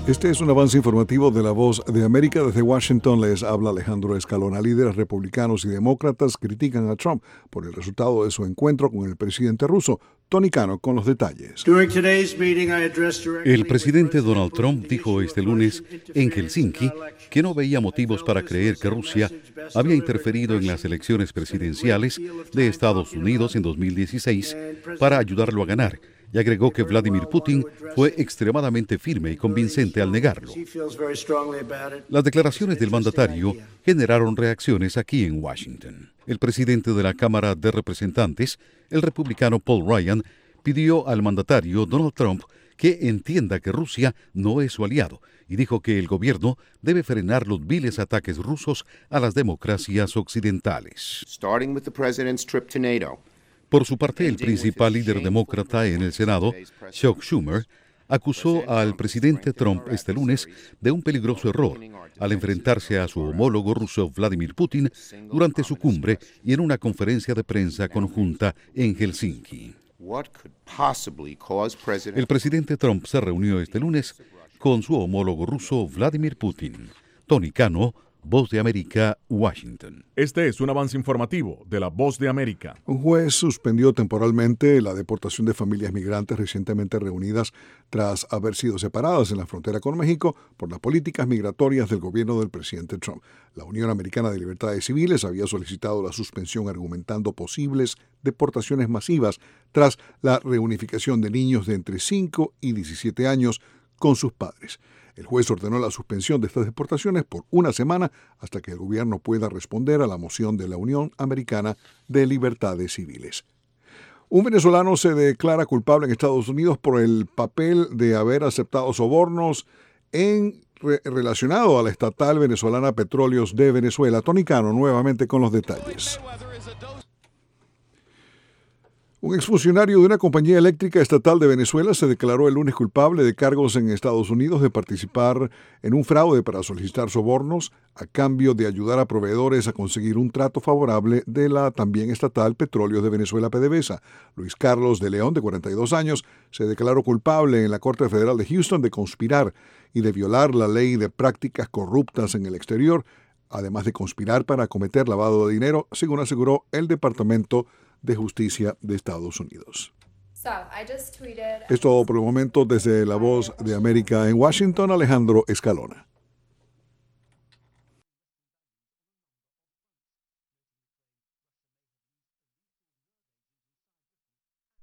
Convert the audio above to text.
Este es un avance informativo de La Voz de América. Desde Washington les habla Alejandro Escalona. Líderes republicanos y demócratas critican a Trump por el resultado de su encuentro con el presidente ruso. Tony Cano con los detalles. El presidente Donald Trump dijo este lunes en Helsinki que no veía motivos para creer que Rusia había interferido en las elecciones presidenciales de Estados Unidos en 2016 para ayudarlo a ganar, y agregó que Vladimir Putin fue extremadamente firme y convincente al negarlo. Las declaraciones del mandatario generaron reacciones aquí en Washington. El presidente de la Cámara de Representantes, el republicano Paul Ryan, pidió al mandatario Donald Trump que entienda que Rusia no es su aliado y dijo que el gobierno debe frenar los viles ataques rusos a las democracias occidentales. Por su parte, el principal líder demócrata en el Senado, Chuck Schumer, acusó al presidente Trump este lunes de un peligroso error al enfrentarse a su homólogo ruso Vladimir Putin durante su cumbre y en una conferencia de prensa conjunta en Helsinki. El presidente Trump se reunió este lunes con su homólogo ruso Vladimir Putin. Tony Cano, Voz de América, Washington. Este es un avance informativo de La Voz de América. Un juez suspendió temporalmente la deportación de familias migrantes recientemente reunidas tras haber sido separadas en la frontera con México por las políticas migratorias del gobierno del presidente Trump. La Unión Americana de Libertades Civiles había solicitado la suspensión argumentando posibles deportaciones masivas tras la reunificación de niños de entre 5 y 17 años con sus padres. El juez ordenó la suspensión de estas deportaciones por una semana hasta que el gobierno pueda responder a la moción de la Unión Americana de Libertades Civiles. Un venezolano se declara culpable en Estados Unidos por el papel de haber aceptado sobornos relacionado a la estatal venezolana Petróleos de Venezuela. Tony Cano nuevamente con los detalles. Un exfuncionario de una compañía eléctrica estatal de Venezuela se declaró el lunes culpable de cargos en Estados Unidos de participar en un fraude para solicitar sobornos a cambio de ayudar a proveedores a conseguir un trato favorable de la también estatal Petróleos de Venezuela PDVSA. Luis Carlos de León, de 42 años, se declaró culpable en la Corte Federal de Houston de conspirar y de violar la ley de prácticas corruptas en el exterior, además de conspirar para cometer lavado de dinero, según aseguró el Departamento de Justicia de Estados Unidos. Es todo por el momento. Desde La Voz de América en Washington, Alejandro Escalona.